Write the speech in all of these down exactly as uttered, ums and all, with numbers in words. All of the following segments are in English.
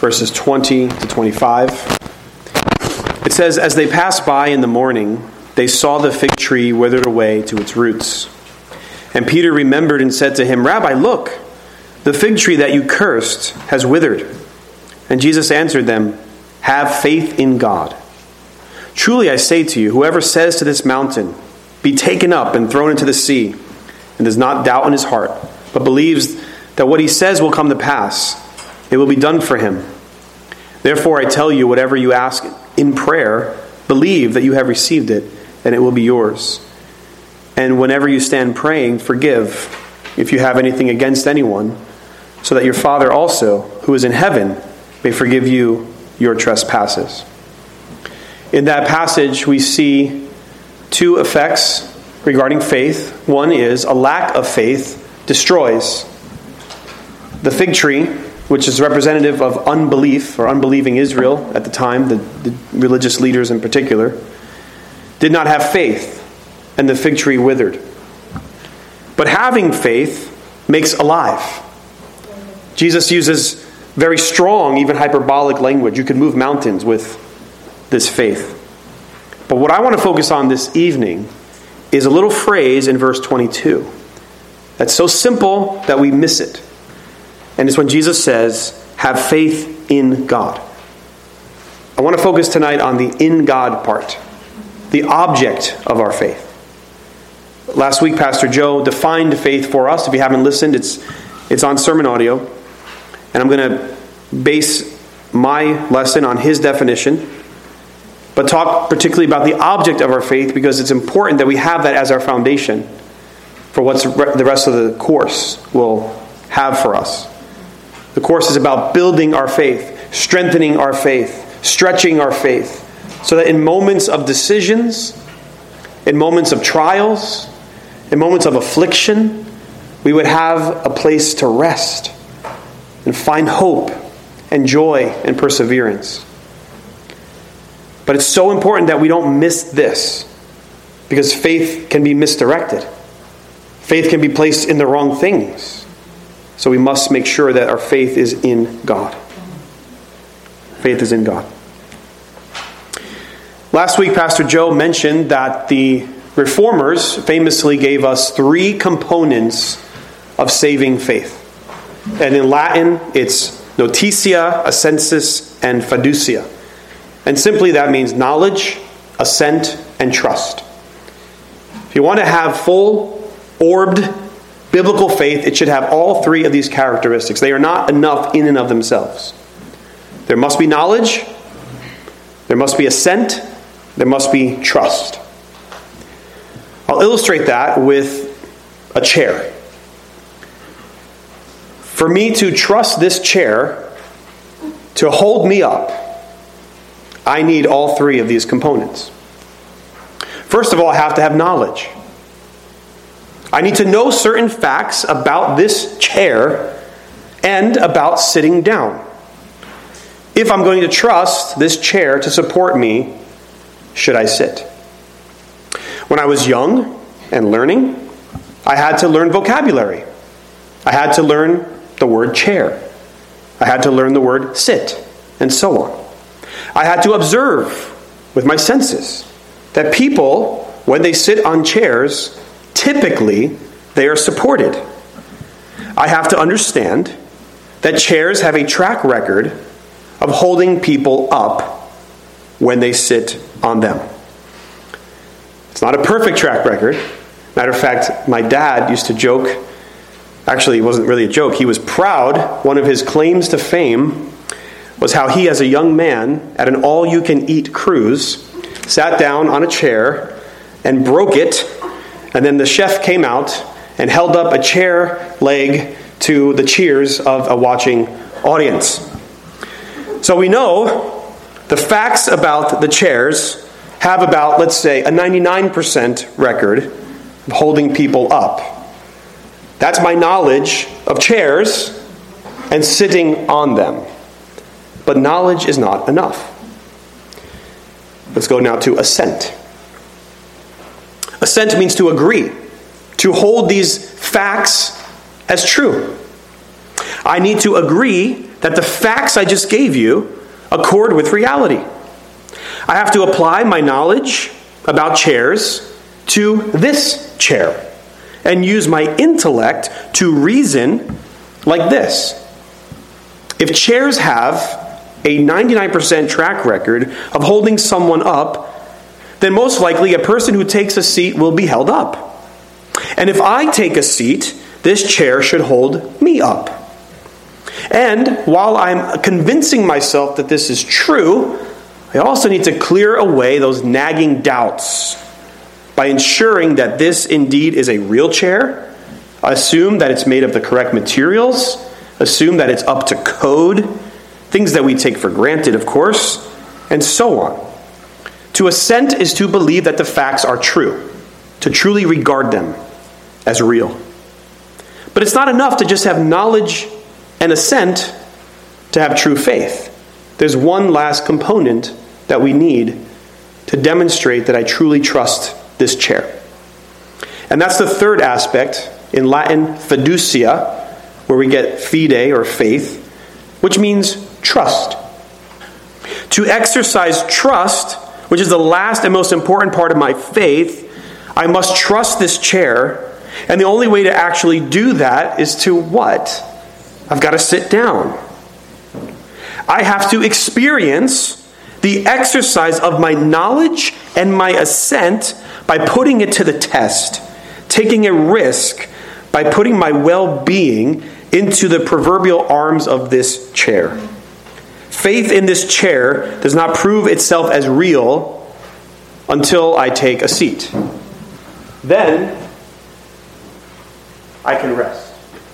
verses twenty to twenty-five. It says, "As they passed by in the morning, they saw the fig tree withered away to its roots. And Peter remembered and said to him, 'Rabbi, look, the fig tree that you cursed has withered.' And Jesus answered them, 'Have faith in God. Truly I say to you, whoever says to this mountain, be taken up and thrown into the sea, and does not doubt in his heart, but believes that what he says will come to pass, it will be done for him. Therefore I tell you, whatever you ask in prayer, believe that you have received it, and it will be yours. And whenever you stand praying, forgive if you have anything against anyone, so that your Father also, who is in heaven, may forgive you your trespasses.'" In that passage, we see two effects regarding faith. One is a lack of faith destroys. The fig tree, which is representative of unbelief or unbelieving Israel at the time, the, the religious leaders in particular, did not have faith, and the fig tree withered. But having faith makes alive. Jesus uses very strong, even hyperbolic language. You could move mountains with this faith. But what I want to focus on this evening is a little phrase in verse twenty-two that's so simple that we miss it. And it's when Jesus says, "Have faith in God." I want to focus tonight on the in God part, the object of our faith. Last week, Pastor Joe defined faith for us. If you haven't listened, it's it's on sermon audio. And I'm going to base my lesson on his definition, but talk particularly about the object of our faith, because it's important that we have that as our foundation for what the rest of the course will have for us. The course is about building our faith, strengthening our faith, stretching our faith, so that in moments of decisions, in moments of trials, in moments of affliction, we would have a place to rest and find hope and joy and perseverance. But it's so important that we don't miss this, because faith can be misdirected. Faith can be placed in the wrong things. So we must make sure that our faith is in God. Faith is in God. Last week, Pastor Joe mentioned that the Reformers famously gave us three components of saving faith. And in Latin, it's notitia, assensus, and fiducia. And simply that means knowledge, assent, and trust. If you want to have full, orbed, biblical faith, it should have all three of these characteristics. They are not enough in and of themselves. There must be knowledge, there must be assent, there must be trust. I'll illustrate that with a chair. For me to trust this chair to hold me up, I need all three of these components. First of all, I have to have knowledge. I need to know certain facts about this chair and about sitting down. If I'm going to trust this chair to support me, should I sit? When I was young and learning, I had to learn vocabulary. I had to learn the word chair. I had to learn the word sit, and so on. I had to observe with my senses that people, when they sit on chairs, typically they are supported. I have to understand that chairs have a track record of holding people up when they sit on them. It's not a perfect track record. Matter of fact, my dad used to joke, actually it wasn't really a joke, he was proud, one of his claims to fame was how he, as a young man, at an all-you-can-eat cruise, sat down on a chair and broke it, and then the chef came out and held up a chair leg to the cheers of a watching audience. So we know the facts about the chairs have about, let's say, a ninety-nine percent record of holding people up. That's my knowledge of chairs and sitting on them. But knowledge is not enough. Let's go now to assent. Assent means to agree, to hold these facts as true. I need to agree that the facts I just gave you accord with reality. I have to apply my knowledge about chairs to this chair and use my intellect to reason like this. If chairs have a ninety-nine percent track record of holding someone up, then most likely a person who takes a seat will be held up. And if I take a seat, this chair should hold me up. And while I'm convincing myself that this is true, I also need to clear away those nagging doubts by ensuring that this indeed is a real chair, assume that it's made of the correct materials, assume that it's up to code, things that we take for granted, of course, and so on. To assent is to believe that the facts are true, to truly regard them as real. But it's not enough to just have knowledge and assent to have true faith. There's one last component that we need to demonstrate that I truly trust this chair. And that's the third aspect, in Latin, fiducia, where we get fide or faith, which means trust. To exercise trust, which is the last and most important part of my faith, I must trust this chair. And the only way to actually do that is to what? I've got to sit down. I have to experience the exercise of my knowledge and my assent by putting it to the test, taking a risk by putting my well-being into the proverbial arms of this chair. Faith in this chair does not prove itself as real until I take a seat. Then I can rest.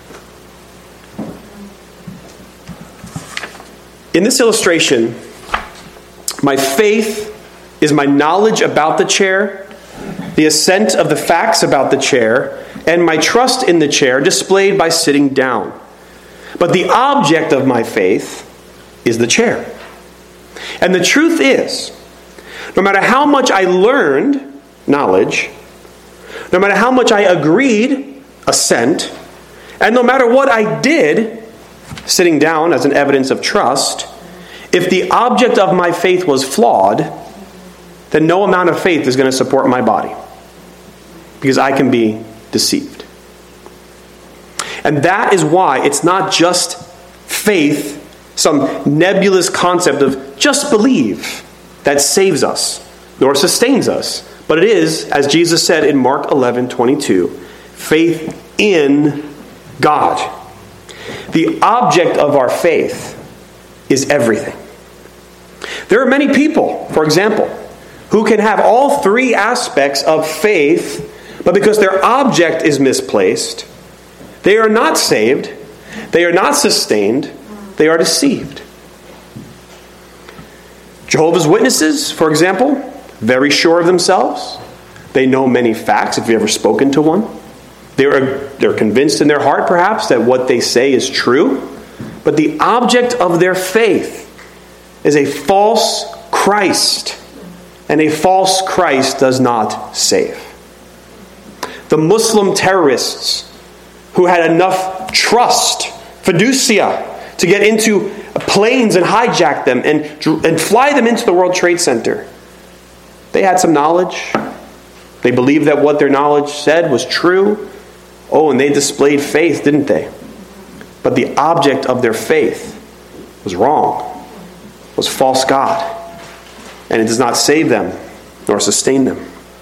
In this illustration, my faith is my knowledge about the chair, the assent of the facts about the chair, and my trust in the chair displayed by sitting down. But the object of my faith is the chair. And the truth is, no matter how much I learned knowledge, no matter how much I agreed assent, and no matter what I did sitting down as an evidence of trust, if the object of my faith was flawed, then no amount of faith is going to support my body, because I can be deceived. And that is why it's not just faith, some nebulous concept of just believe, that saves us, nor sustains us. But it is, as Jesus said in Mark eleven twenty-two, faith in God. The object of our faith is everything. There are many people, for example, who can have all three aspects of faith, but because their object is misplaced, they are not saved, they are not sustained, they are deceived. Jehovah's Witnesses, for example, very sure of themselves. They know many facts, if you've ever spoken to one. They're, they're convinced in their heart, perhaps, that what they say is true. But the object of their faith is a false Christ. And a false Christ does not save. The Muslim terrorists who had enough trust, fiducia, to get into planes and hijack them and, and fly them into the World Trade Center. They had some knowledge. They believed that what their knowledge said was true. Oh, and they displayed faith, didn't they? But the object of their faith was wrong, was false God. And it does not save them nor sustain them.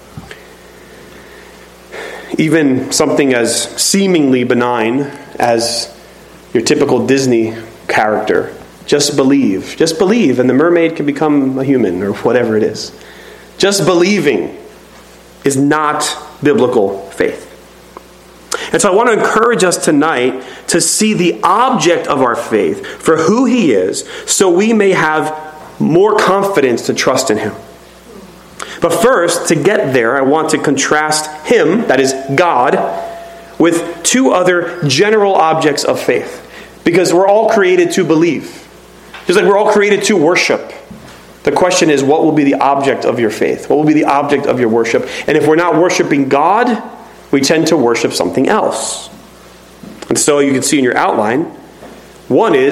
Even something as seemingly benign as your typical Disney character. Just believe. Just believe and the mermaid can become a human or whatever it is. Just believing is not biblical faith. And so I want to encourage us tonight to see the object of our faith for who He is, so we may have more confidence to trust in Him. But first, to get there, I want to contrast Him, that is God, with two other general objects of faith. Because we're all created to believe. Just like we're all created to worship. The question is, what will be the object of your faith? What will be the object of your worship? And if we're not worshiping God, we tend to worship something else. And so you can see in your outline, one is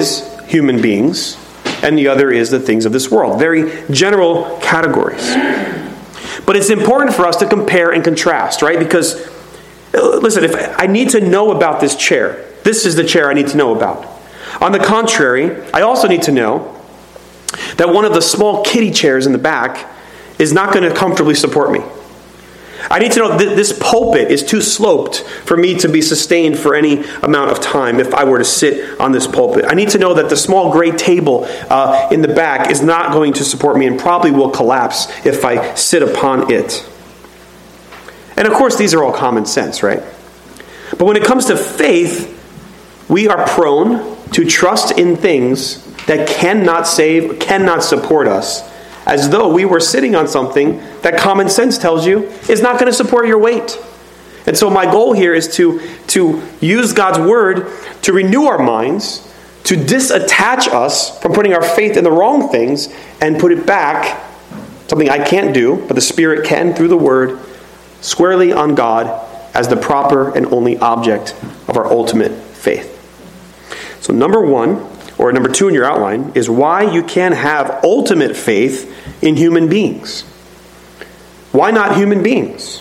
human beings, and the other is the things of this world. Very general categories. But it's important for us to compare and contrast, right? Because, listen, if I need to know about this chair, this is the chair I need to know about. On the contrary, I also need to know that one of the small kiddie chairs in the back is not going to comfortably support me. I need to know that this pulpit is too sloped for me to be sustained for any amount of time if I were to sit on this pulpit. I need to know that the small gray table uh, in the back is not going to support me and probably will collapse if I sit upon it. And of course, these are all common sense, right? But when it comes to faith, we are prone to trust in things that cannot save, cannot support us, as though we were sitting on something that common sense tells you is not going to support your weight. And so my goal here is to, to use God's word to renew our minds, to disattach us from putting our faith in the wrong things and put it back, something I can't do, but the Spirit can through the word, squarely on God as the proper and only object of our ultimate faith. So number one, or number two in your outline, is why you can have ultimate faith in human beings. Why not human beings?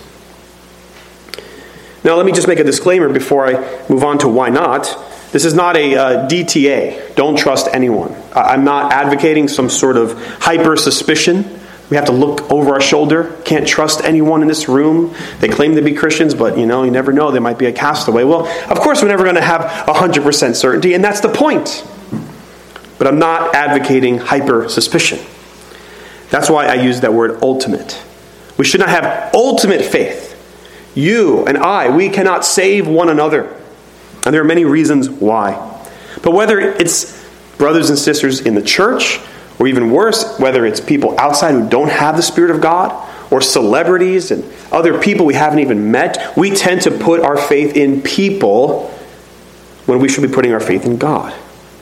Now, let me just make a disclaimer before I move on to why not. This is not a uh, D T A. Don't trust anyone. I'm not advocating some sort of hyper-suspicion. We have to look over our shoulder. Can't trust anyone in this room. They claim to be Christians, but, you know, you never know. They might be a castaway. Well, of course, we're never going to have one hundred percent certainty, and that's the point. But I'm not advocating hyper-suspicion. That's why I use that word ultimate. We should not have ultimate faith. You and I, we cannot save one another. And there are many reasons why. But whether it's brothers and sisters in the church, or even worse, whether it's people outside who don't have the Spirit of God, or celebrities and other people we haven't even met, we tend to put our faith in people when we should be putting our faith in God.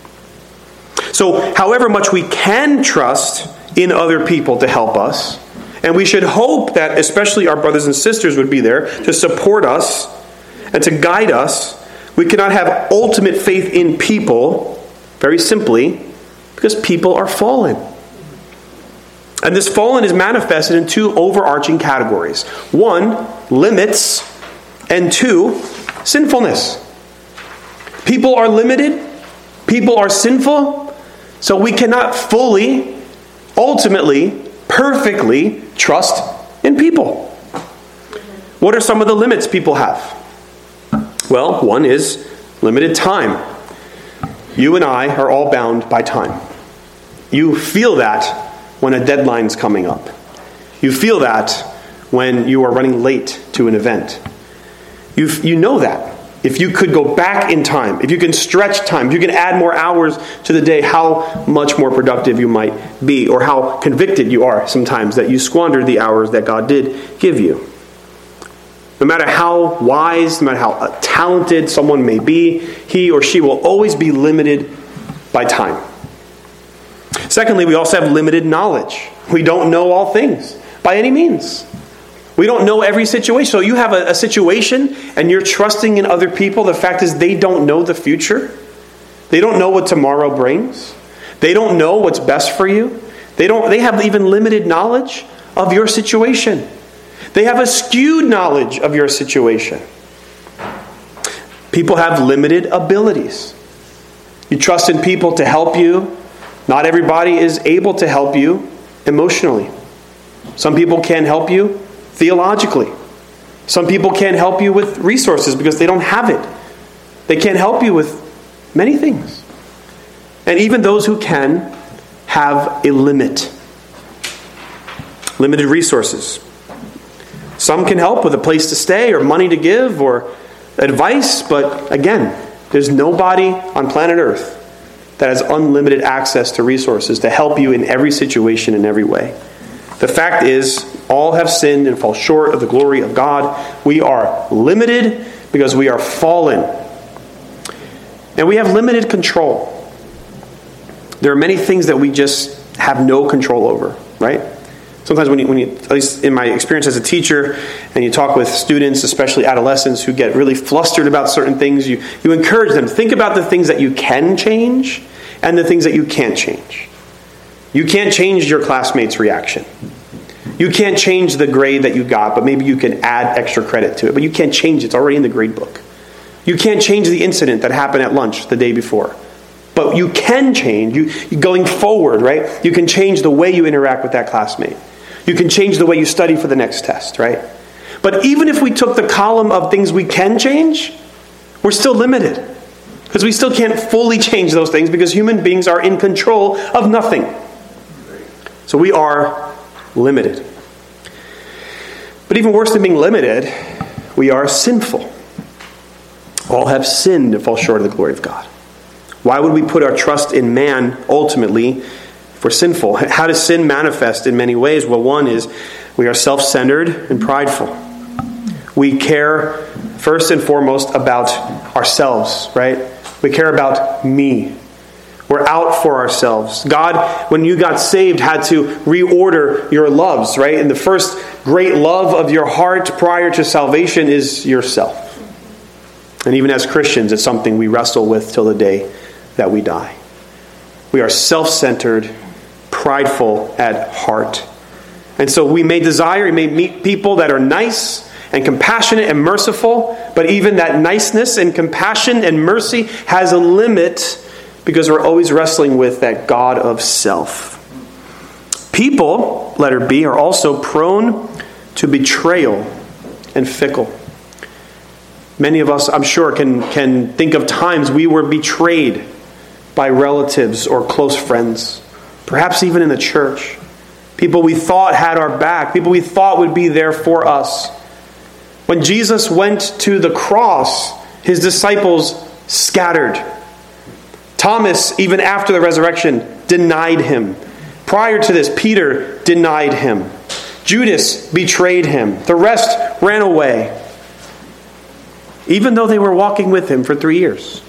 So, however much we can trust in other people to help us, and we should hope that especially our brothers and sisters would be there to support us and to guide us, we cannot have ultimate faith in people, very simply, because people are fallen. And this fallen is manifested in two overarching categories. One, limits, and two, sinfulness. People are limited, people are sinful, so we cannot fully, ultimately, perfectly trust in people. What are some of the limits people have? Well, one is limited time. You and I are all bound by time. You feel that when a deadline's coming up. You feel that when you are running late to an event. You you know that. If you could go back in time, if you can stretch time, if you can add more hours to the day, how much more productive you might be, or how convicted you are sometimes that you squandered the hours that God did give you. No matter how wise, no matter how talented someone may be, he or she will always be limited by time. Secondly, we also have limited knowledge. We don't know all things by any means. We don't know every situation. So you have a, a situation and you're trusting in other people. The fact is they don't know the future. They don't know what tomorrow brings. They don't know what's best for you. They don't. They have even limited knowledge of your situation. They have a skewed knowledge of your situation. People have limited abilities. You trust in people to help you. Not everybody is able to help you emotionally. Some people can help you theologically. Some people can't help you with resources because they don't have it. They can't help you with many things. And even those who can have a limit. Limited resources. Some can help with a place to stay or money to give or advice, but again, there's nobody on planet Earth that has unlimited access to resources to help you in every situation in every way. The fact is, all have sinned and fall short of the glory of God. We are limited because we are fallen. And we have limited control. There are many things that we just have no control over, right? Sometimes when you, when you, at least in my experience as a teacher, and you talk with students, especially adolescents, who get really flustered about certain things, you, you encourage them, think about the things that you can change, and the things that you can't change. You can't change your classmates' reaction. You can't change the grade that you got, but maybe you can add extra credit to it. But you can't change it. It's already in the grade book. You can't change the incident that happened at lunch the day before. But you can change, you going forward, right? You can change the way you interact with that classmate. You can change the way you study for the next test, right? But even if we took the column of things we can change, we're still limited. Because we still can't fully change those things because human beings are in control of nothing. So we are limited. But even worse than being limited, we are sinful. All have sinned and fall short of the glory of God. Why would we put our trust in man ultimately if we're sinful? How does sin manifest in many ways? Well, one is we are self-centered and prideful. We care first and foremost about ourselves, right? We care about me. We're out for ourselves. God, when you got saved, had to reorder your loves, right? And the first great love of your heart prior to salvation is yourself. And even as Christians, it's something we wrestle with till the day that we die. We are self-centered, prideful at heart. And so we may desire, we may meet people that are nice and compassionate and merciful, but even that niceness and compassion and mercy has a limit because we're always wrestling with that God of self. People, letter B, are also prone to betrayal and fickle. Many of us, I'm sure, can, can think of times we were betrayed by relatives or close friends, perhaps even in the church. People we thought had our back, people we thought would be there for us. When Jesus went to the cross, his disciples scattered. Thomas, even after the resurrection, denied him. Prior to this, Peter denied him. Judas betrayed him. The rest ran away, even though they were walking with him for three years.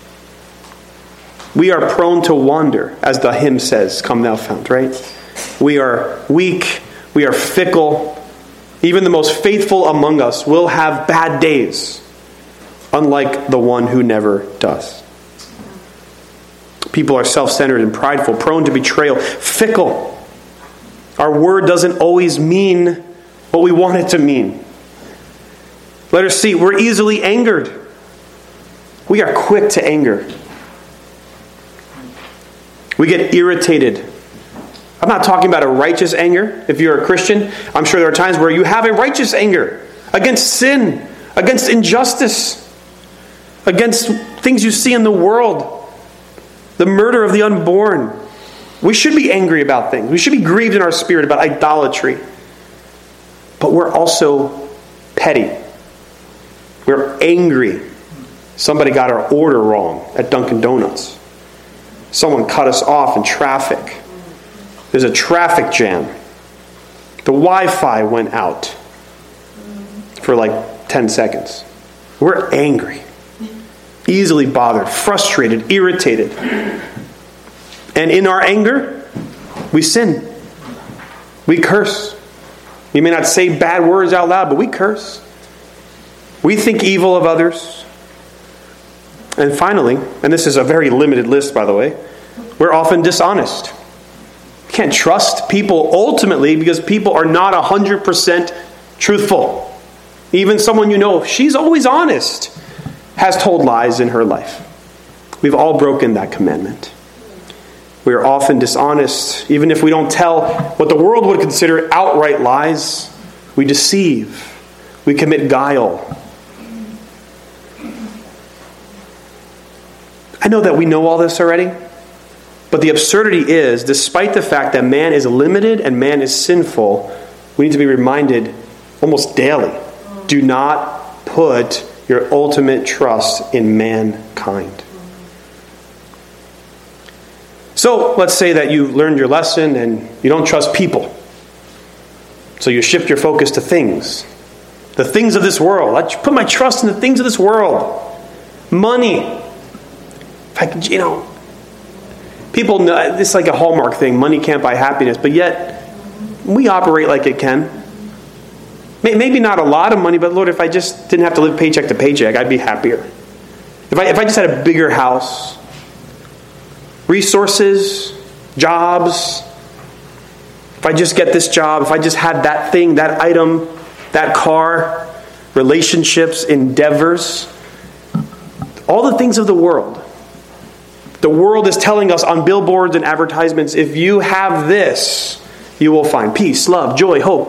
We are prone to wander, as the hymn says, "Come Thou Fount," right? We are weak. We are fickle. Even the most faithful among us will have bad days, unlike the one who never does. People are self-centered and prideful, prone to betrayal, fickle. Our word doesn't always mean what we want it to mean. Letter C, we're easily angered. We are quick to anger. We get irritated. I'm not talking about a righteous anger. If you're a Christian, I'm sure there are times where you have a righteous anger against sin, against injustice, against things you see in the world, the murder of the unborn. We should be angry about things. We should be grieved in our spirit about idolatry. But we're also petty. We're angry. Somebody got our order wrong at Dunkin' Donuts. Someone cut us off in traffic. There's a traffic jam. The Wi-Fi went out for like ten seconds. We're angry, easily bothered, frustrated, irritated. And in our anger, we sin. We curse. You may not say bad words out loud, but we curse. We think evil of others. And finally, and this is a very limited list, by the way, we're often dishonest. You can't trust people ultimately because people are not one hundred percent truthful. Even someone you know, she's always honest, has told lies in her life. We've all broken that commandment. We are often dishonest, even if we don't tell what the world would consider outright lies. We deceive. We commit guile. I know that we know all this already, but the absurdity is, despite the fact that man is limited and man is sinful, we need to be reminded almost daily, do not put your ultimate trust in mankind. So, let's say that you learned your lesson and you don't trust people. So you shift your focus to things. The things of this world. I put my trust in the things of this world. Money. If I could, you know, people know, it's like a Hallmark thing. Money can't buy happiness. But yet, we operate like it can. Maybe not a lot of money, but Lord, if I just didn't have to live paycheck to paycheck, I'd be happier. If I, if I just had a bigger house. resources, jobs. If I just get this job, if I just had that thing, that item, that car, relationships, endeavors, all the things of the world. The world is telling us on billboards and advertisements, if you have this, you will find peace, love, joy, hope.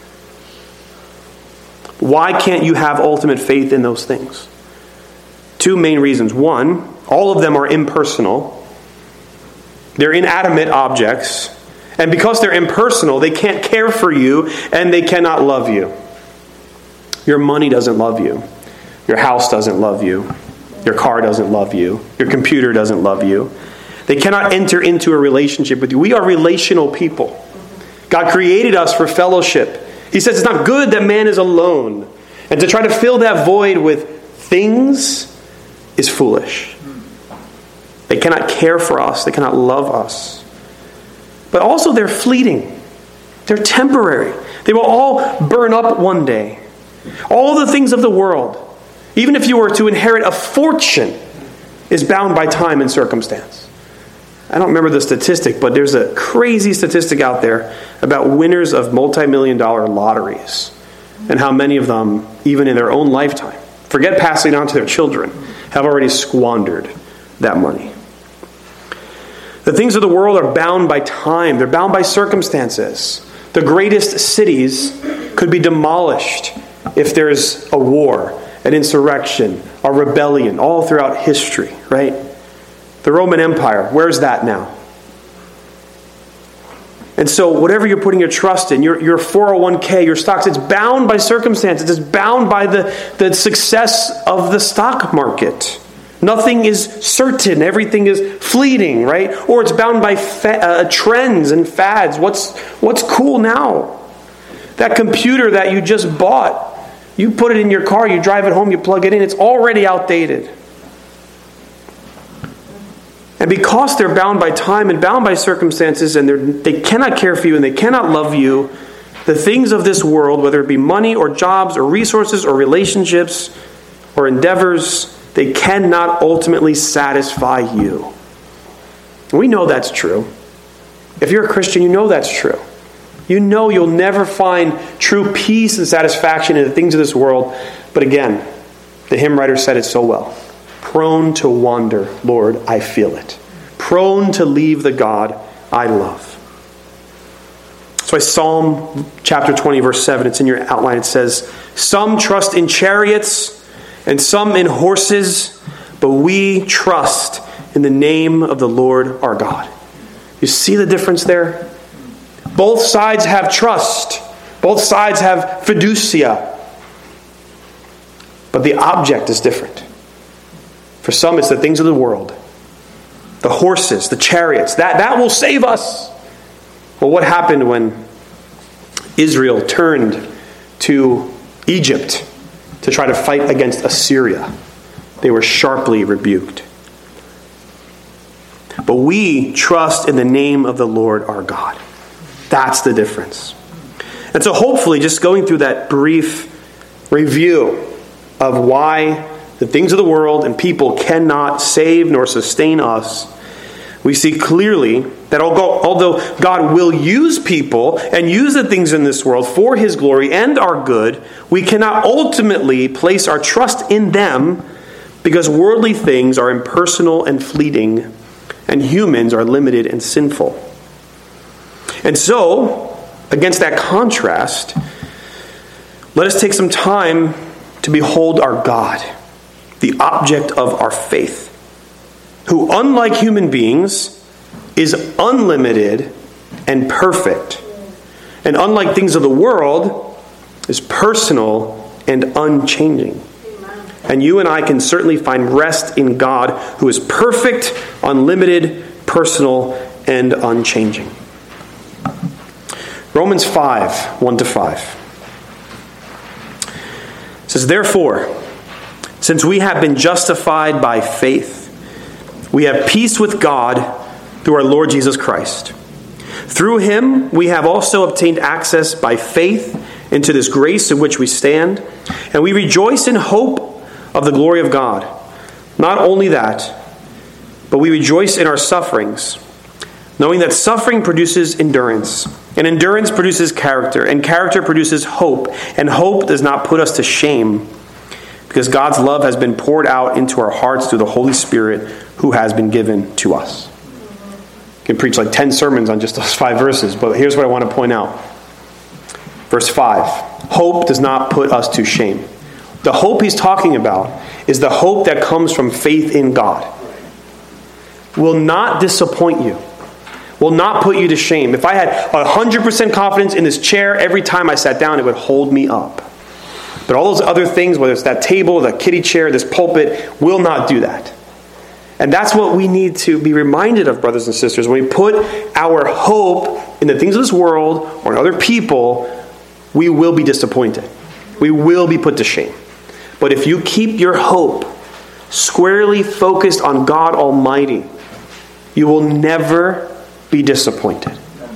Why can't you have ultimate faith in those things? Two main reasons. One, all of them are impersonal. They're inanimate objects. And because they're impersonal, they can't care for you and they cannot love you. Your money doesn't love you. Your house doesn't love you. Your car doesn't love you. Your computer doesn't love you. They cannot enter into a relationship with you. We are relational people. God created us for fellowship. He says it's not good that man is alone. And to try to fill that void with things is foolish. They cannot care for us. They cannot love us. But also they're fleeting. They're temporary. They will all burn up one day. All the things of the world, even if you were to inherit a fortune, is bound by time and circumstance. I don't remember the statistic, but there's a crazy statistic out there about winners of multi-million dollar lotteries and how many of them, even in their own lifetime, forget passing on to their children, have already squandered that money. The things of the world are bound by time. They're bound by circumstances. The greatest cities could be demolished if there's a war, an insurrection, a rebellion, all throughout history, right? The Roman Empire, where's that now? And so whatever you're putting your trust in, your, your four oh one k, your stocks, it's bound by circumstances. It's bound by the, the success of the stock market. Nothing is certain. Everything is fleeting, right? Or it's bound by fa- uh, trends and fads. What's, what's cool now? That computer that you just bought, you put it in your car, you drive it home, you plug it in, it's already outdated. And because they're bound by time and bound by circumstances and they cannot care for you and they cannot love you, the things of this world, whether it be money or jobs or resources or relationships or endeavors, they cannot ultimately satisfy you. We know that's true. If you're a Christian, you know that's true. You know you'll never find true peace and satisfaction in the things of this world. But again, the hymn writer said it so well. Prone to wander, Lord, I feel it. Prone to leave the God I love. So Psalm chapter twenty, verse seven, it's in your outline. It says, some trust in chariots and some in horses, but we trust in the name of the Lord our God. You see the difference there? Both sides have trust. Both sides have fiducia. But the object is different. For some, it's the things of the world. The horses, the chariots. That, that will save us. Well, what happened when Israel turned to Egypt to try to fight against Assyria? They were sharply rebuked. But we trust in the name of the Lord our God. That's the difference. And so hopefully, just going through that brief review of why the things of the world and people cannot save nor sustain us, we see clearly that although God will use people and use the things in this world for His glory and our good, we cannot ultimately place our trust in them because worldly things are impersonal and fleeting, and humans are limited and sinful. And so, against that contrast, let us take some time to behold our God, the object of our faith, who, unlike human beings, is unlimited and perfect, and unlike things of the world, is personal and unchanging. And you and I can certainly find rest in God, who is perfect, unlimited, personal, and unchanging. Romans five, one to five. It says, therefore, since we have been justified by faith, we have peace with God through our Lord Jesus Christ. Through Him, we have also obtained access by faith into this grace in which we stand, and we rejoice in hope of the glory of God. Not only that, but we rejoice in our sufferings, knowing that suffering produces endurance, and endurance produces character, and character produces hope, and hope does not put us to shame, because God's love has been poured out into our hearts through the Holy Spirit who has been given to us. I can preach like ten sermons on just those five verses, but here's what I want to point out. Verse five, hope does not put us to shame. The hope he's talking about is the hope that comes from faith in God. Will not disappoint you. Will not put you to shame. If I had one hundred percent confidence in this chair, every time I sat down, it would hold me up. But all those other things, whether it's that table, the kiddie chair, this pulpit, will not do that. And that's what we need to be reminded of, brothers and sisters. When we put our hope in the things of this world or in other people, we will be disappointed. We will be put to shame. But if you keep your hope squarely focused on God Almighty, you will never be disappointed.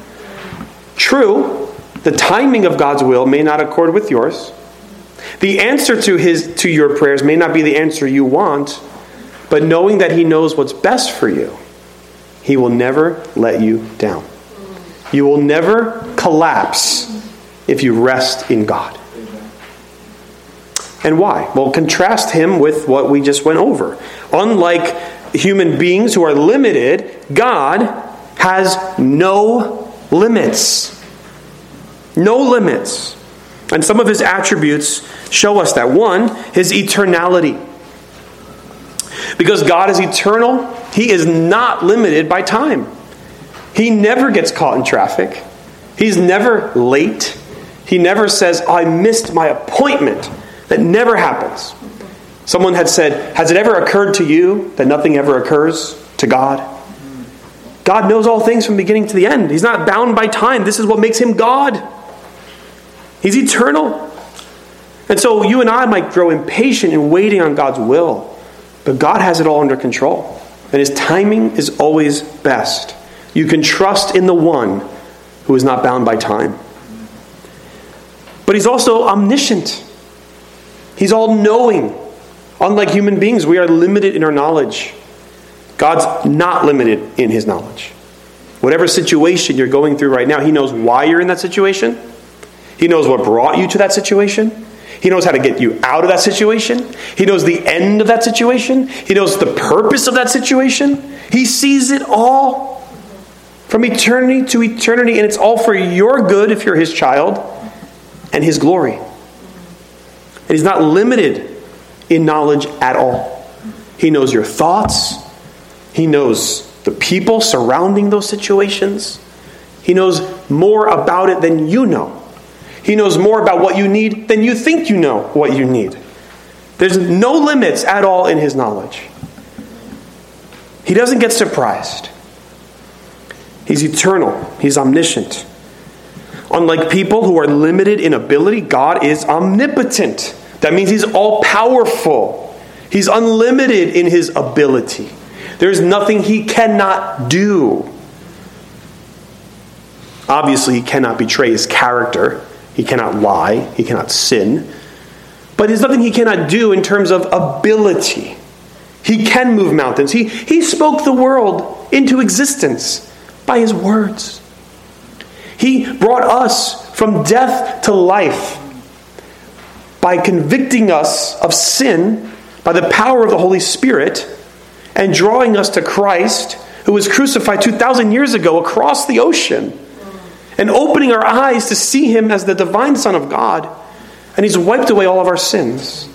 True, the timing of God's will may not accord with yours. The answer to his to your prayers may not be the answer you want, but knowing that he knows what's best for you, he will never let you down. You will never collapse if you rest in God. And why? Well, contrast him with what we just went over. Unlike human beings who are limited, God has no limits. No limits. And some of his attributes show us that. One, his eternality. Because God is eternal, he is not limited by time. He never gets caught in traffic. He's never late. He never says, I missed my appointment. That never happens. Someone had said, has it ever occurred to you that nothing ever occurs to God? God knows all things from beginning to the end. He's not bound by time. This is what makes him God. He's eternal. And so you and I might grow impatient in waiting on God's will. But God has it all under control. And his timing is always best. You can trust in the one who is not bound by time. But he's also omniscient. He's all-knowing. Unlike human beings, we are limited in our knowledge. God's not limited in his knowledge. Whatever situation you're going through right now, he knows why you're in that situation. He knows what brought you to that situation. He knows how to get you out of that situation. He knows the end of that situation. He knows the purpose of that situation. He sees it all from eternity to eternity, and it's all for your good if you're his child and his glory. And he's not limited in knowledge at all. He knows your thoughts. He knows the people surrounding those situations. He knows more about it than you know. He knows more about what you need than you think you know what you need. There's no limits at all in his knowledge. He doesn't get surprised. He's eternal. He's omniscient. Unlike people who are limited in ability, God is omnipotent. That means he's all-powerful. He's unlimited in his ability. There's nothing he cannot do. Obviously, he cannot betray his character. He cannot lie. He cannot sin. But there's nothing he cannot do in terms of ability. He can move mountains. He, he spoke the world into existence by his words. He brought us from death to life by convicting us of sin by the power of the Holy Spirit and drawing us to Christ, who was crucified two thousand years ago across the ocean, and opening our eyes to see him as the divine Son of God. And he's wiped away all of our sins.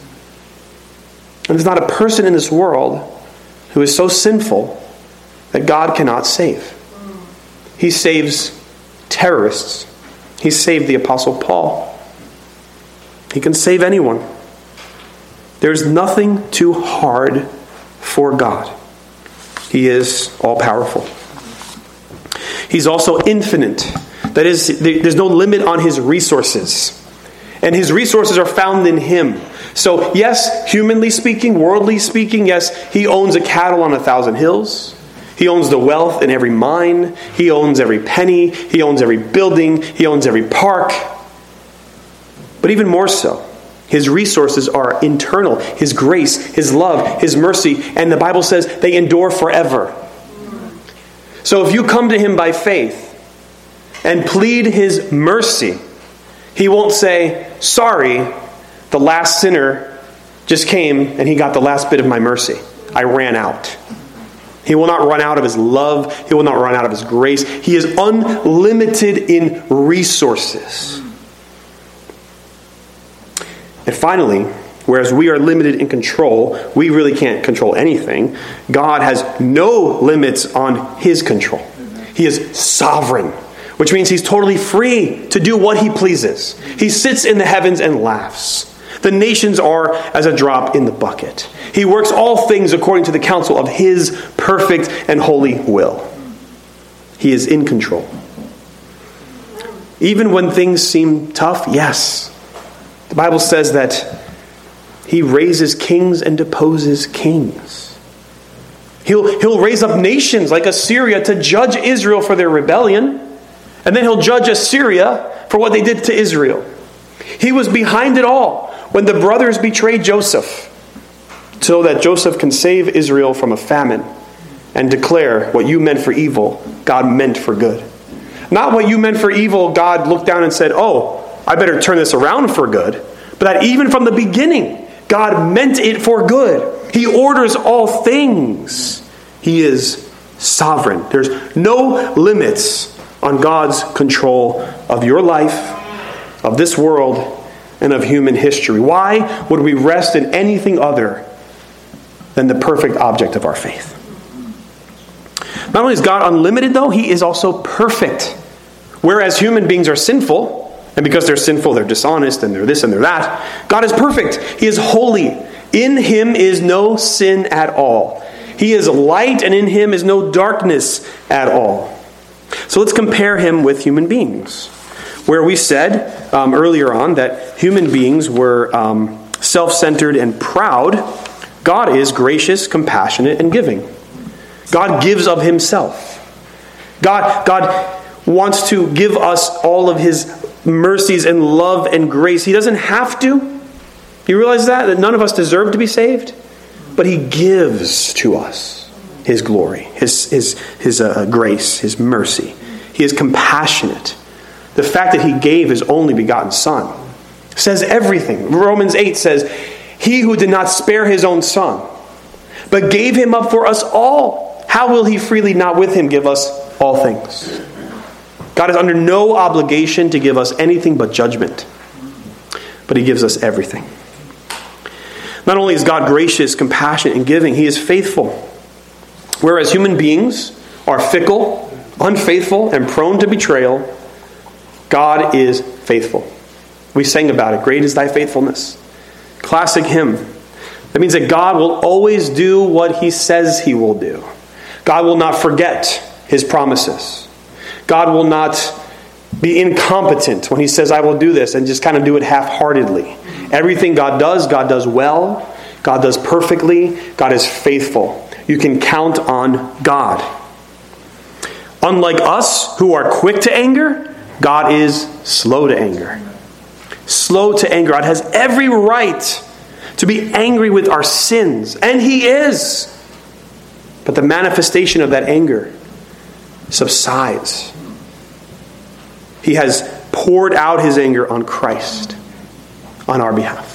And there's not a person in this world who is so sinful that God cannot save. He saves terrorists. He saved the Apostle Paul. He can save anyone. There's nothing too hard for God. He is all-powerful. He's also infinite. That is, there's no limit on his resources. And his resources are found in him. So, yes, humanly speaking, worldly speaking, yes, he owns a cattle on a thousand hills. He owns the wealth in every mine. He owns every penny. He owns every building. He owns every park. But even more so, His resources are internal. His grace, His love, His mercy, and the Bible says they endure forever. So if you come to Him by faith and plead His mercy, He won't say, sorry, the last sinner just came and he got the last bit of my mercy. I ran out. He will not run out of His love. He will not run out of His grace. He is unlimited in resources. And finally, whereas we are limited in control, we really can't control anything. God has no limits on His control. He is sovereign, which means He's totally free to do what He pleases. He sits in the heavens and laughs. The nations are as a drop in the bucket. He works all things according to the counsel of His perfect and holy will. He is in control. Even when things seem tough, yes. The Bible says that He raises kings and deposes kings. He'll, he'll raise up nations like Assyria to judge Israel for their rebellion. And then He'll judge Assyria for what they did to Israel. He was behind it all when the brothers betrayed Joseph, so that Joseph can save Israel from a famine and declare what you meant for evil, God meant for good. Not what you meant for evil, God looked down and said, oh, I better turn this around for good. But that even from the beginning, God meant it for good. He orders all things. He is sovereign. There's no limits on God's control of your life, of this world, and of human history. Why would we rest in anything other than the perfect object of our faith? Not only is God unlimited, though, He is also perfect. Whereas human beings are sinful, and because they're sinful, they're dishonest, and they're this and they're that, God is perfect. He is holy. In Him is no sin at all. He is light, and in Him is no darkness at all. So let's compare Him with human beings, where we said um, earlier on that human beings were um, self-centered and proud. God is gracious, compassionate, and giving. God gives of Himself. God, God wants to give us all of His mercies and love and grace. He doesn't have to. You realize that? That none of us deserve to be saved? But He gives to us His glory, His, his, his uh, grace, His mercy. He is compassionate. The fact that He gave His only begotten Son says everything. Romans eight says, He who did not spare His own Son, but gave Him up for us all, how will He freely not with Him give us all things? God is under no obligation to give us anything but judgment, but He gives us everything. Not only is God gracious, compassionate, and giving, He is faithful. Whereas human beings are fickle, unfaithful, and prone to betrayal, God is faithful. We sang about it. Great is thy faithfulness. Classic hymn. That means that God will always do what He says He will do. God will not forget His promises. God will not be incompetent when He says, I will do this, and just kind of do it half-heartedly. Everything God does, God does well. God does perfectly. God is faithful. You can count on God. Unlike us, who are quick to anger, God is slow to anger. Slow to anger. God has every right to be angry with our sins. And He is. But the manifestation of that anger subsides. He has poured out His anger on Christ on our behalf.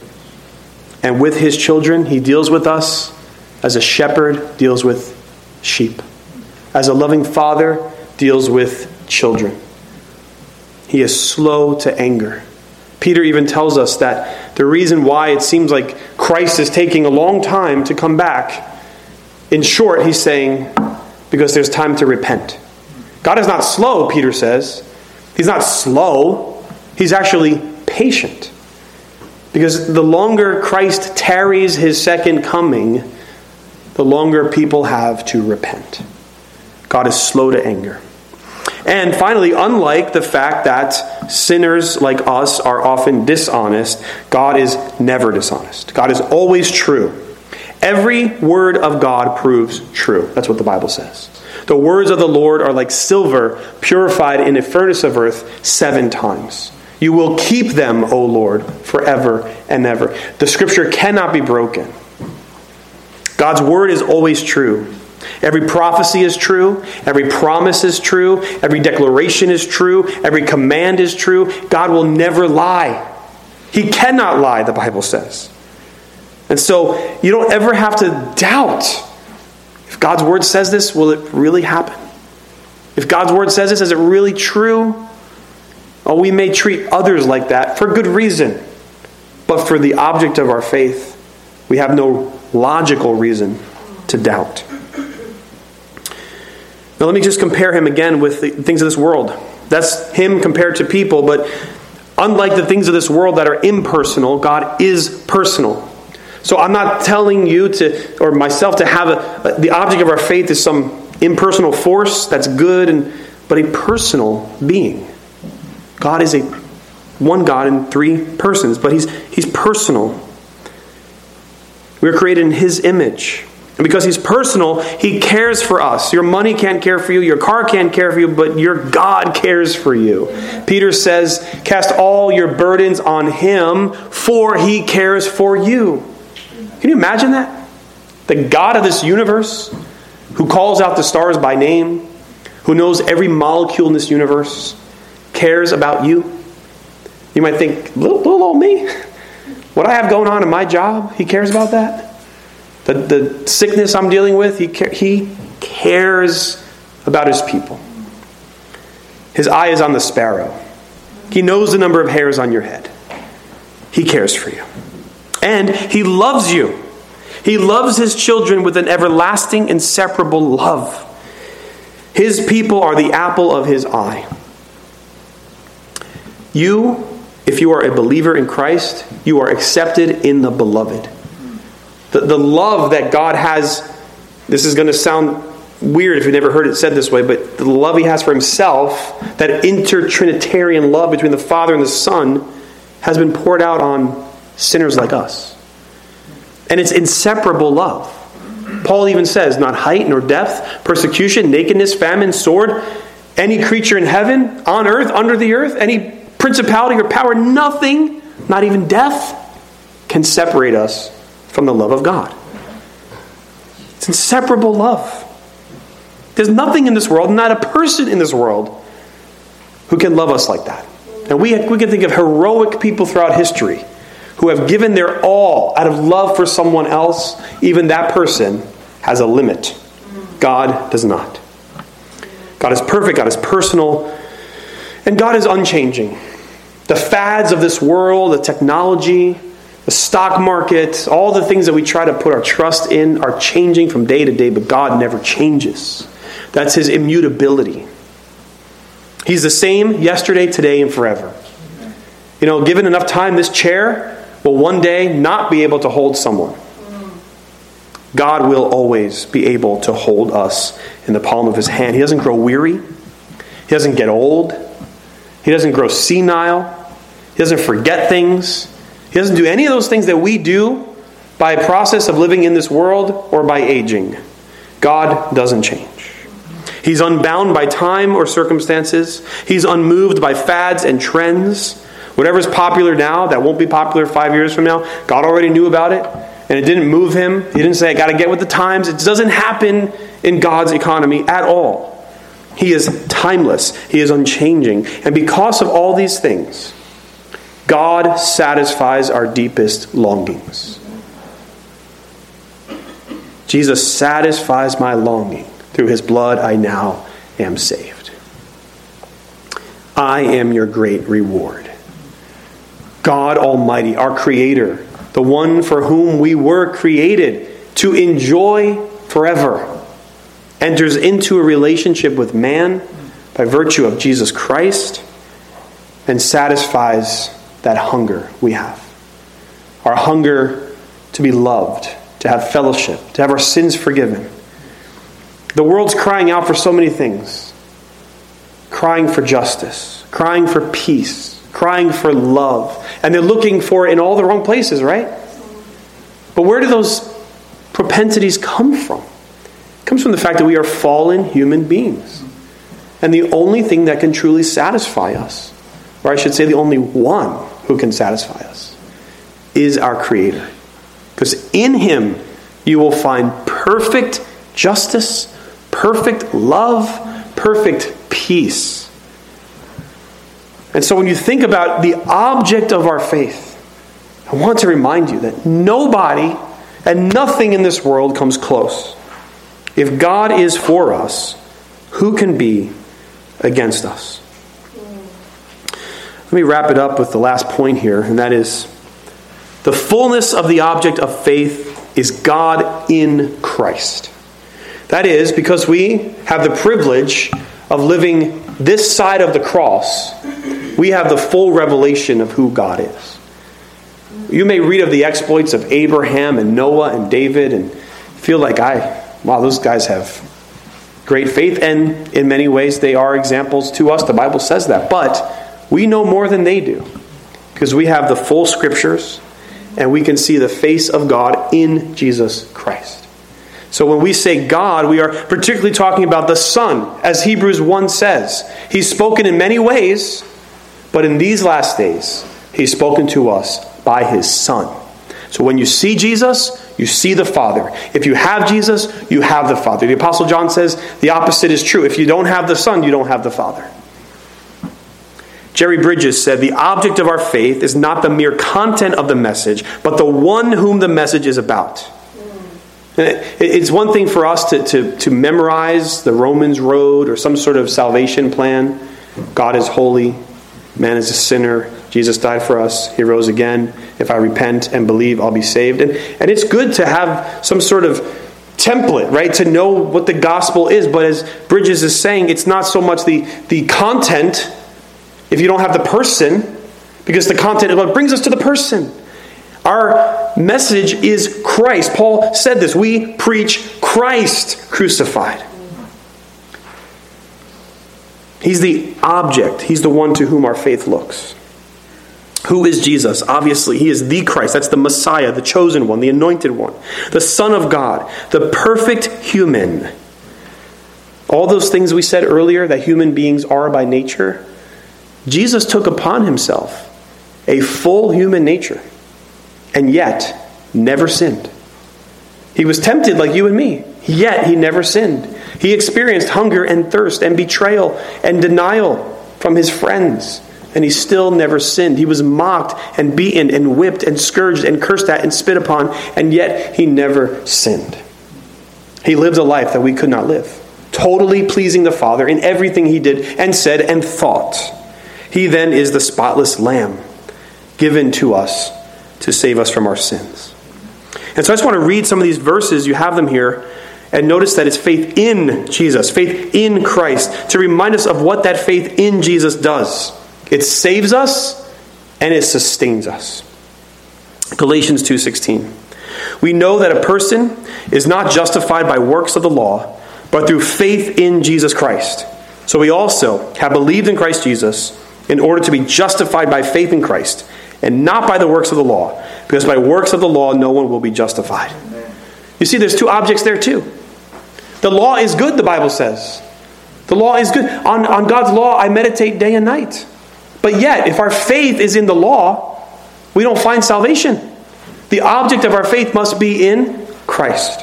And with His children, He deals with us as a shepherd deals with sheep. As a loving father deals with children. He is slow to anger. Peter even tells us that the reason why it seems like Christ is taking a long time to come back, in short, he's saying, because there's time to repent. God is not slow, Peter says. He's not slow. He's actually patient. Because the longer Christ tarries His second coming, the longer people have to repent. God is slow to anger. And finally, unlike the fact that sinners like us are often dishonest, God is never dishonest. God is always true. Every word of God proves true. That's what the Bible says. The words of the Lord are like silver purified in a furnace of earth seven times. You will keep them, O Lord, forever and ever. The scripture cannot be broken. God's word is always true. Every prophecy is true. Every promise is true. Every declaration is true. Every command is true. God will never lie. He cannot lie, the Bible says. And so you don't ever have to doubt. If God's word says this, will it really happen? If God's word says this, is it really true? Oh, we may treat others like that for good reason. But for the object of our faith, we have no logical reason to doubt. Now let me just compare him again with the things of this world. That's him compared to people, but unlike the things of this world that are impersonal, God is personal. So I'm not telling you to, or myself, to have a, a, the object of our faith is some impersonal force that's good, and but a personal being. God is a one God in three persons, but he's he's personal. We are created in his image. And because he's personal, he cares for us. Your money can't care for you, your car can't care for you, but your God cares for you. Peter says, cast all your burdens on him, for he cares for you. Can you imagine that? The God of this universe, who calls out the stars by name, who knows every molecule in this universe, cares about you. You might think, little, little old me? What I have going on in my job, he cares about that? The, the sickness I'm dealing with, he, he cares about his people. His eye is on the sparrow. He knows the number of hairs on your head. He cares for you. And he loves you. He loves his children with an everlasting, inseparable love. His people are the apple of his eye. You, if you are a believer in Christ, you are accepted in the beloved. The, the love that God has, this is going to sound weird if you've never heard it said this way, but the love he has for himself, that inter-Trinitarian love between the Father and the Son, has been poured out on sinners like us. And it's inseparable love. Paul even says, not height nor depth, persecution, nakedness, famine, sword, any creature in heaven, on earth, under the earth, any principality or power, nothing, not even death, can separate us from the love of God. It's inseparable love. There's nothing in this world, not a person in this world, who can love us like that. And we, we can think of heroic people throughout history who have given their all out of love for someone else. Even that person has a limit. God does not. God is perfect, God is personal, and God is unchanging. The fads of this world, the technology, the stock market, all the things that we try to put our trust in are changing from day to day, but God never changes. That's his immutability. He's the same yesterday, today, and forever. You know, given enough time, this chair will one day not be able to hold someone. God will always be able to hold us in the palm of his hand. He doesn't grow weary. He doesn't get old. He doesn't grow senile. He doesn't forget things. He doesn't do any of those things that we do by a process of living in this world or by aging. God doesn't change. He's unbound by time or circumstances. He's unmoved by fads and trends. Whatever's popular now, that won't be popular five years from now, God already knew about it, and it didn't move him. He didn't say, I got to get with the times. It doesn't happen in God's economy at all. He is timeless. He is unchanging. And because of all these things, God satisfies our deepest longings. Jesus satisfies my longing. Through his blood, I now am saved. I am your great reward. God Almighty, our Creator, the one for whom we were created to enjoy forever, enters into a relationship with man by virtue of Jesus Christ and satisfies that hunger we have. Our hunger to be loved, to have fellowship, to have our sins forgiven. The world's crying out for so many things. Crying for justice, crying for peace, crying for love. And they're looking for it in all the wrong places, right? But where do those propensities come from? It comes from the fact that we are fallen human beings. And the only thing that can truly satisfy us or I should say the only one who can satisfy us, is our Creator. Because in him you will find perfect justice, perfect love, perfect peace. And so when you think about the object of our faith, I want to remind you that nobody and nothing in this world comes close. If God is for us, who can be against us? Let me wrap it up with the last point here, and that is the fullness of the object of faith is God in Christ. That is, because we have the privilege of living this side of the cross, we have the full revelation of who God is. You may read of the exploits of Abraham and Noah and David and feel like, I, wow, those guys have great faith. And in many ways, they are examples to us. The Bible says that. But we know more than they do because we have the full scriptures and we can see the face of God in Jesus Christ. So when we say God, we are particularly talking about the Son. As Hebrews one says, He's spoken in many ways, but in these last days, He's spoken to us by His Son. So when you see Jesus, you see the Father. If you have Jesus, you have the Father. The Apostle John says the opposite is true. If you don't have the Son, you don't have the Father. Jerry Bridges said, the object of our faith is not the mere content of the message, but the one whom the message is about. It's one thing for us to, to, to memorize the Romans road or some sort of salvation plan. God is holy. Man is a sinner. Jesus died for us. He rose again. If I repent and believe, I'll be saved. And, and it's good to have some sort of template, right? To know what the gospel is. But as Bridges is saying, it's not so much the, the content if you don't have the person, because the content is what brings us to the person. Our message is Christ. Paul said this. We preach Christ crucified. He's the object. He's the one to whom our faith looks. Who is Jesus? Obviously, He is the Christ. That's the Messiah, the chosen one, the anointed one, the Son of God, the perfect human. All those things we said earlier that human beings are by nature, Jesus took upon Himself a full human nature and yet never sinned. He was tempted like you and me, yet He never sinned. He experienced hunger and thirst and betrayal and denial from His friends, and He still never sinned. He was mocked and beaten and whipped and scourged and cursed at and spit upon, and yet He never sinned. He lived a life that we could not live, totally pleasing the Father in everything He did and said and thought. He then is the spotless Lamb given to us to save us from our sins. And so I just want to read some of these verses. You have them here. And notice that it's faith in Jesus, faith in Christ, to remind us of what that faith in Jesus does. It saves us and it sustains us. Galatians two sixteen. We know that a person is not justified by works of the law, but through faith in Jesus Christ. So we also have believed in Christ Jesus in order to be justified by faith in Christ, and not by the works of the law, because by works of the law no one will be justified. You see, there's two objects there too. The law is good, the Bible says. The law is good. On, on God's law, I meditate day and night. But yet, if our faith is in the law, we don't find salvation. The object of our faith must be in Christ.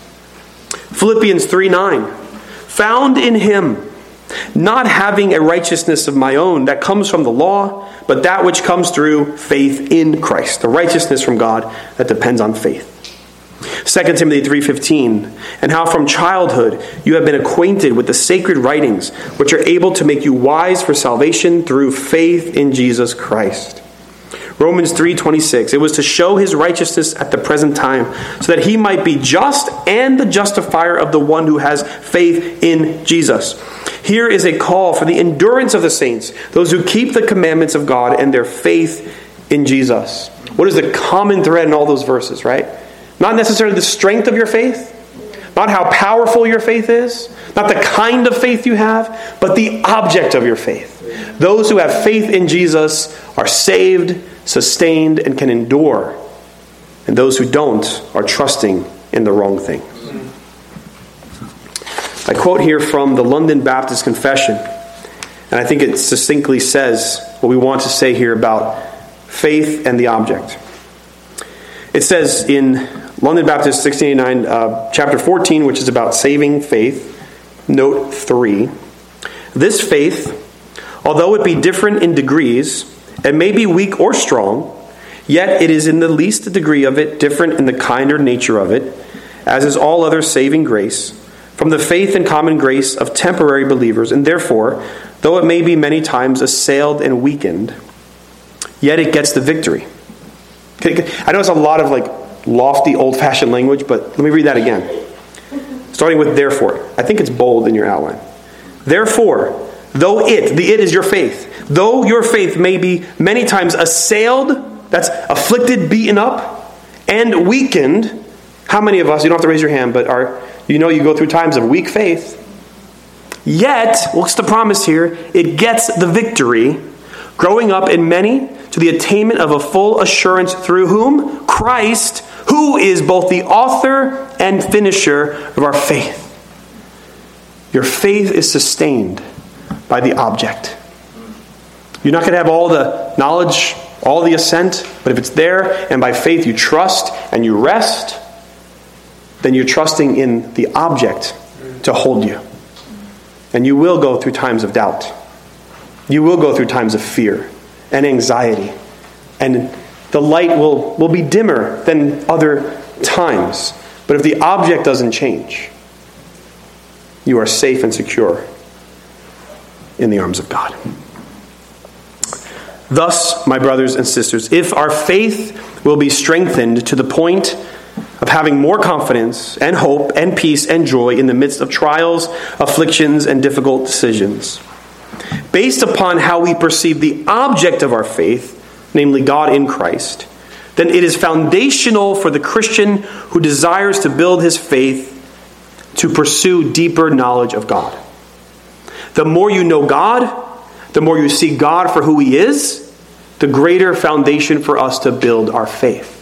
Philippians three nine. Found in Him, not having a righteousness of my own that comes from the law, but that which comes through faith in Christ. The righteousness from God that depends on faith. Second Timothy three fifteen, and how from childhood you have been acquainted with the sacred writings, which are able to make you wise for salvation through faith in Jesus Christ. Romans three twenty-six, it was to show His righteousness at the present time, so that He might be just and the justifier of the one who has faith in Jesus. Here is a call for the endurance of the saints, those who keep the commandments of God and their faith in Jesus. What is the common thread in all those verses, right? Not necessarily the strength of your faith, not how powerful your faith is, not the kind of faith you have, but the object of your faith. Those who have faith in Jesus are saved, sustained, and can endure. And those who don't are trusting in the wrong thing. I quote here from the London Baptist Confession. And I think it succinctly says what we want to say here about faith and the object. It says in London Baptist sixteen eighty-nine, uh, chapter fourteen, which is about saving faith, note three. This faith, although it be different in degrees, and may be weak or strong, yet it is in the least degree of it different in the kind or nature of it, as is all other saving grace, from the faith and common grace of temporary believers, and therefore, though it may be many times assailed and weakened, yet it gets the victory. I know it's a lot of like lofty, old-fashioned language, but let me read that again. Starting with therefore. I think it's bold in your outline. Therefore, though it, the it is your faith, though your faith may be many times assailed, that's afflicted, beaten up, and weakened. How many of us, you don't have to raise your hand, but are you know you go through times of weak faith. Yet, what's the promise here? It gets the victory, growing up in many to the attainment of a full assurance through whom? Christ, who is both the author and finisher of our faith. Your faith is sustained by the object. You're not going to have all the knowledge, all the assent, but if it's there and by faith you trust and you rest, then you're trusting in the object to hold you. And you will go through times of doubt. You will go through times of fear and anxiety. And the light will, will be dimmer than other times. But if the object doesn't change, you are safe and secure in the arms of God. Thus, my brothers and sisters, if our faith will be strengthened to the point of having more confidence and hope and peace and joy in the midst of trials, afflictions, and difficult decisions, based upon how we perceive the object of our faith, namely God in Christ, then it is foundational for the Christian who desires to build his faith to pursue deeper knowledge of God. The more you know God, the more you see God for who He is, the greater foundation for us to build our faith.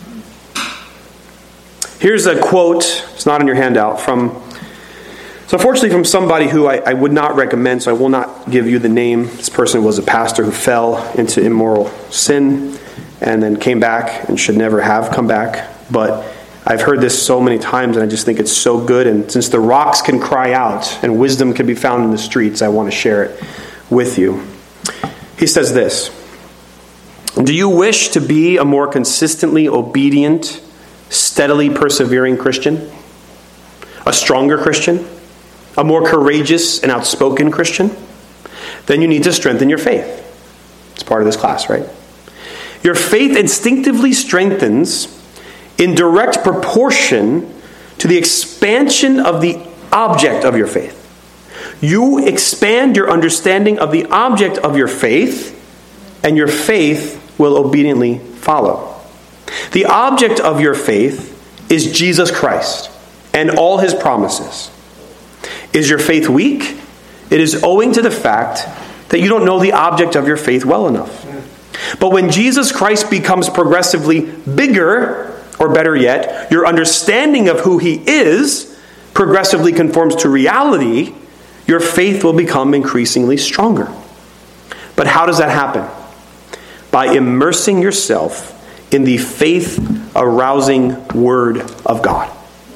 Here's a quote, it's not in your handout, from, so unfortunately from somebody who I, I would not recommend, so I will not give you the name. This person was a pastor who fell into immoral sin and then came back and should never have come back. But I've heard this so many times and I just think it's so good. And since the rocks can cry out and wisdom can be found in the streets, I want to share it with you. He says this: do you wish to be a more consistently obedient, steadily persevering Christian? A stronger Christian? A more courageous and outspoken Christian? Then you need to strengthen your faith. It's part of this class, right? Your faith instinctively strengthens in direct proportion to the expansion of the object of your faith. You expand your understanding of the object of your faith, and your faith will obediently follow. The object of your faith is Jesus Christ and all His promises. Is your faith weak? It is owing to the fact that you don't know the object of your faith well enough. But when Jesus Christ becomes progressively bigger, or better yet, your understanding of who He is progressively conforms to reality, your faith will become increasingly stronger. But how does that happen? By immersing yourself in the faith-arousing Word of God.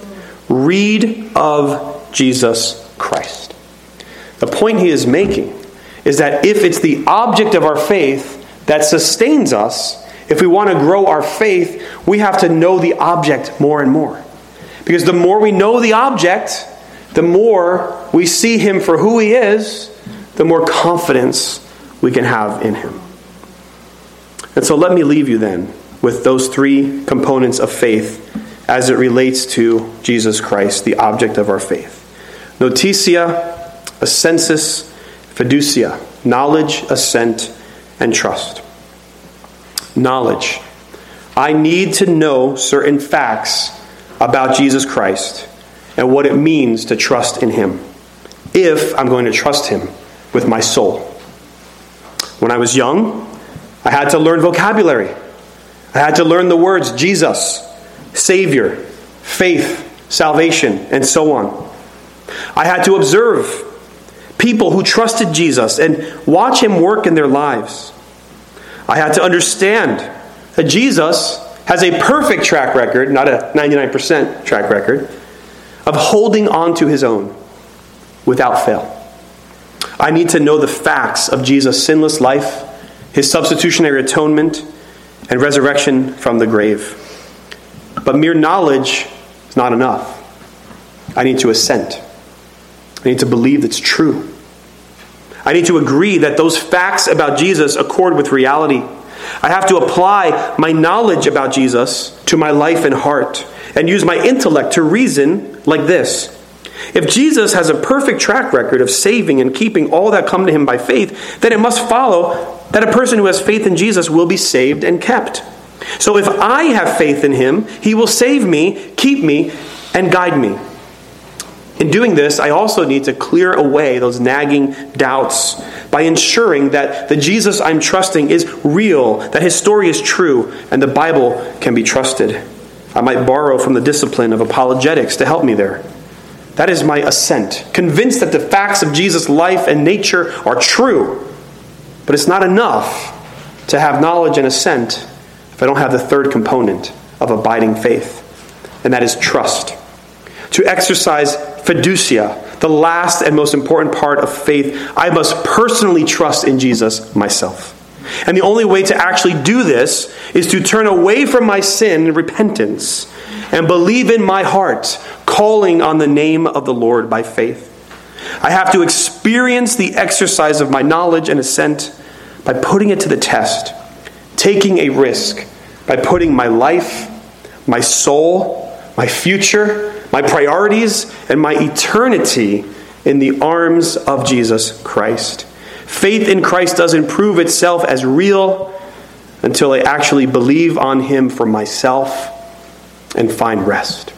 Read of Jesus Christ. The point he is making is that if it's the object of our faith that sustains us, if we want to grow our faith, we have to know the object more and more. Because the more we know the object, the more we see Him for who He is, the more confidence we can have in Him. And so let me leave you then with those three components of faith as it relates to Jesus Christ, the object of our faith. Notitia, assensus, fiducia. Knowledge, assent, and trust. Knowledge. I need to know certain facts about Jesus Christ and what it means to trust in Him, if I'm going to trust Him with my soul. When I was young, I had to learn vocabulary. I had to learn the words Jesus, Savior, faith, salvation, and so on. I had to observe people who trusted Jesus and watch him work in their lives. I had to understand that Jesus has a perfect track record, not a ninety-nine percent track record, of holding on to his own without fail. I need to know the facts of Jesus' sinless life, his substitutionary atonement, and resurrection from the grave. But mere knowledge is not enough. I need to assent. I need to believe it's true. I need to agree that those facts about Jesus accord with reality. I have to apply my knowledge about Jesus to my life and heart and use my intellect to reason like this. If Jesus has a perfect track record of saving and keeping all that come to him by faith, then it must follow that a person who has faith in Jesus will be saved and kept. So if I have faith in him, he will save me, keep me, and guide me. In doing this, I also need to clear away those nagging doubts by ensuring that the Jesus I'm trusting is real, that his story is true, and the Bible can be trusted. I might borrow from the discipline of apologetics to help me there. That is my assent, convinced that the facts of Jesus' life and nature are true. But it's not enough to have knowledge and assent if I don't have the third component of abiding faith, and that is trust. To exercise fiducia, the last and most important part of faith, I must personally trust in Jesus myself. And the only way to actually do this is to turn away from my sin in repentance and believe in my heart, calling on the name of the Lord by faith. I have to experience the exercise of my knowledge and assent by putting it to the test, taking a risk by putting my life, my soul, my future, my priorities, and my eternity in the arms of Jesus Christ. Faith in Christ doesn't prove itself as real until I actually believe on him for myself and find rest.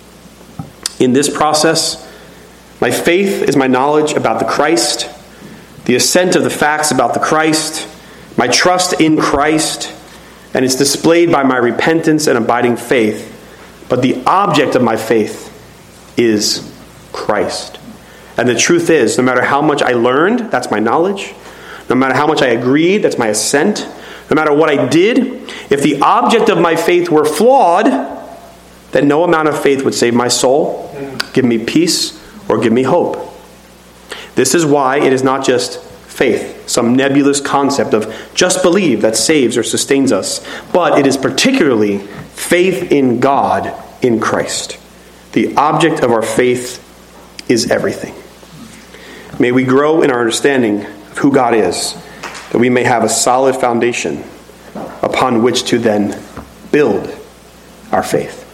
In this process, my faith is my knowledge about the Christ, the assent of the facts about the Christ, my trust in Christ, and it's displayed by my repentance and abiding faith. But the object of my faith is Christ. And the truth is, no matter how much I learned, that's my knowledge. No matter how much I agreed, that's my assent. No matter what I did, if the object of my faith were flawed, then no amount of faith would save my soul, give me peace, or give me hope. This is why it is not just faith, some nebulous concept of just believe that saves or sustains us, but it is particularly faith in God in Christ. The object of our faith is everything. May we grow in our understanding of who God is, that we may have a solid foundation upon which to then build our faith.